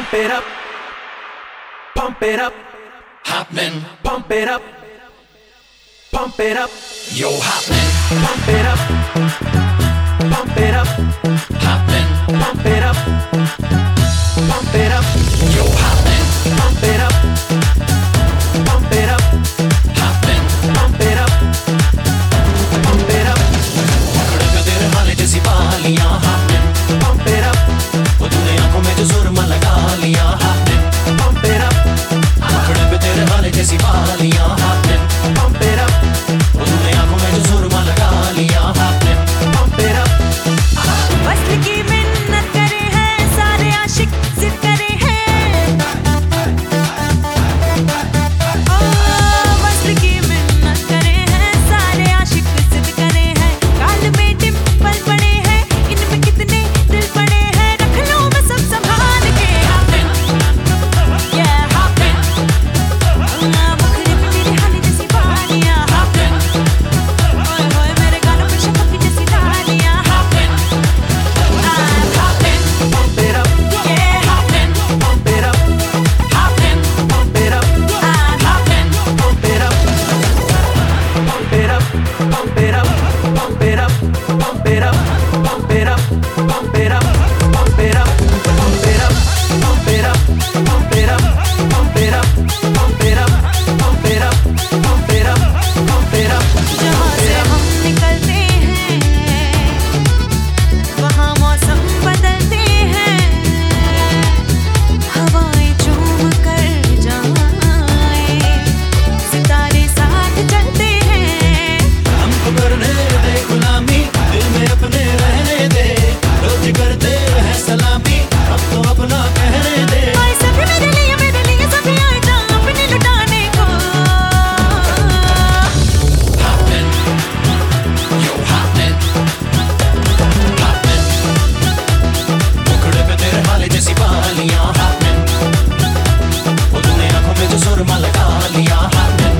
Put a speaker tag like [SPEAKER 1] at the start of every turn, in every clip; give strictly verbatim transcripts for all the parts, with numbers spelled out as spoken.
[SPEAKER 1] Pump it up, pump it up,
[SPEAKER 2] happening.
[SPEAKER 1] Pump it up, pump it up,
[SPEAKER 2] yo happening.
[SPEAKER 1] Pump it up, pump it up,
[SPEAKER 2] happening.
[SPEAKER 1] Pump it up, pump it up,
[SPEAKER 2] yo happening.
[SPEAKER 1] Pump it up, pump it up,
[SPEAKER 2] happening.
[SPEAKER 1] Pump it up, pump it up,
[SPEAKER 2] पकड़ के तेरे हाले जैसी बालियां happening.
[SPEAKER 1] Pump it up,
[SPEAKER 2] वो तूने आंखों में जो सुरमा लगा लिया happening.
[SPEAKER 1] pump it up,
[SPEAKER 2] पकड़ के तेरे हाले जैसी बालियां happening.
[SPEAKER 1] pump it up,
[SPEAKER 2] वो तूने आंखों में जो सुरमा लगा लिया happening.
[SPEAKER 1] pump it up.
[SPEAKER 3] वस्ल की मिन्नत करे हैं सारे आशिक जिद करे हैं ओ वस्ल की मिन्नत करे हैं सारे आशिक जिद करे हैं काल में डिंपल पड़े हैं इनमें कितने दिल पड़े हैं रख लो मैं सब संभाल के yeah happen मुखड़े पे तेरे हाले जैसी बालियां happen ओए होए मेरे गालों पे शफक जैसी डालियां happen
[SPEAKER 1] Pump it up,
[SPEAKER 3] yeah happen
[SPEAKER 1] pump it up,
[SPEAKER 3] happen
[SPEAKER 1] pump it up,
[SPEAKER 3] I'm happen
[SPEAKER 1] pump it up, pump it up, pump it up, pump it up, pump it up, pump it up, pump it up, pump it up, pump it up, pump it up, pump it up, pump it up, pump it up, pump it up, pump it up, pump it up.
[SPEAKER 3] जहाँ से हम निकलते हैं वहाँ मौसम बदलते हैं हवाएं चूम कर जाएं सितारे साथ चलते हैं
[SPEAKER 2] हमको करने दे गुलामी दिल में अपने रहने दे रोज करते हैं सलामी अब तो अपना कहने दे
[SPEAKER 3] आए सभी मेरे लिए मेरे लिए सभी आए जा अपने लुटाने को
[SPEAKER 2] happening. yo happening. happening. मुखड़े पे तेरे हाले जैसी बालियां happening. वो तूने आंखों में जो सुरमा लगा लिया happening.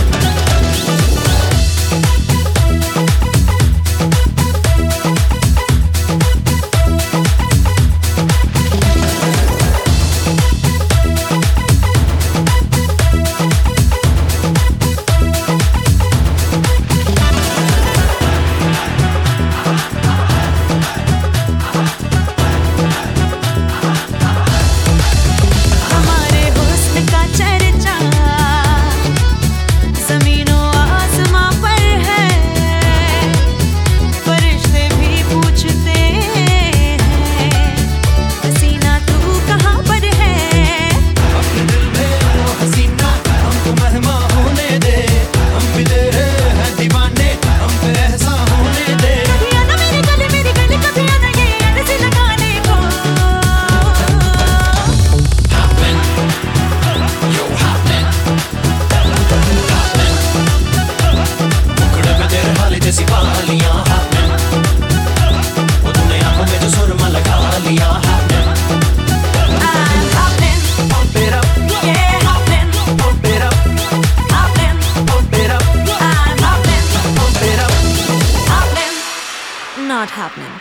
[SPEAKER 3] हमारे हुस्न का चर्चा ज़मीनों आसमां पर है फरिश्ते भी पूछते हैं हसीना तू कहाँ पर है
[SPEAKER 2] अपने दिल में वो हसीना हमको मेहमा होने दे हम भी तेरे हैं दीवाने हम पे ऐसा होने दे
[SPEAKER 3] कभी आना मेरे गले मेरे गले कभी आना ये ऐसे लगाने को
[SPEAKER 2] happening. yo happening. happening. मुखड़े पे तेरे हाले जैसी बालियां happening. वो तूने आंखों में जो सुरमा लगा लिया happening.
[SPEAKER 3] I'm happening
[SPEAKER 1] Pump it up,
[SPEAKER 3] yeah happening
[SPEAKER 1] pump it up,
[SPEAKER 3] happening
[SPEAKER 1] pump it up,
[SPEAKER 3] I'm happening
[SPEAKER 1] pump it up.
[SPEAKER 3] happening not happening